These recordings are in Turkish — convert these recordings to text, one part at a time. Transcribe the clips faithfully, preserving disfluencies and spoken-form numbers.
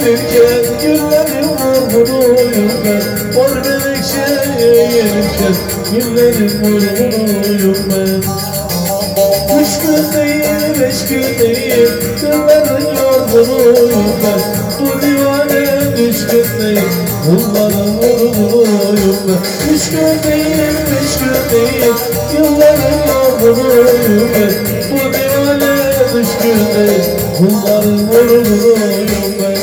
eğilirken güllerin vurgunuyum ben. Mor menekşeye eğilirken güllerin vurgunuyum ben. Üç gün değil, beş gün değil, yılların yorgunuyum ben. Bu divane üç gün değil, bunların vurgunuyum ben. Üç gün değil, beş gün değil, yılların yorgunuyum ben. Bu divane üç gün değil, bunların vurgunuyum ben.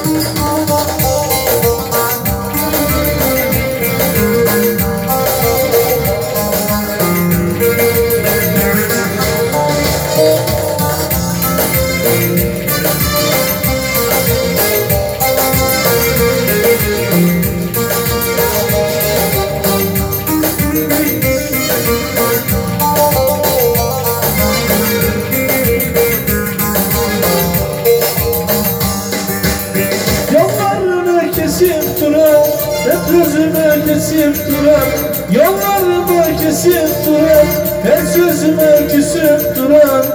Kesip duran, hep gözüme kesip duran, yollarıma kesip duran, her sözüme küsüp duran,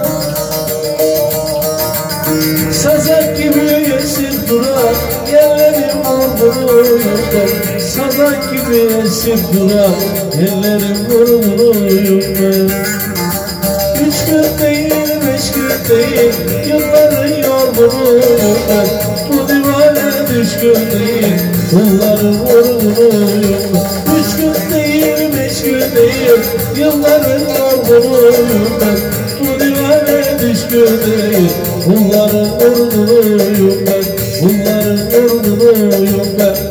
sazak gibi esip duran, yerlerim vurgunuyum ben. Sazak gibi esip duran, yerlerim vurgunuyum ben. Üç gün değil, beş gün değil, yılların yorgunuyum ben. Bu divane üç gün değil, bunların vurgunuyum ben. Üç gün değil, beş gün değil, yılların yorgunuyum ben. Bu divane üç gün değil, bunların vurgunuyum ben. Bunların vurgunuyum ben.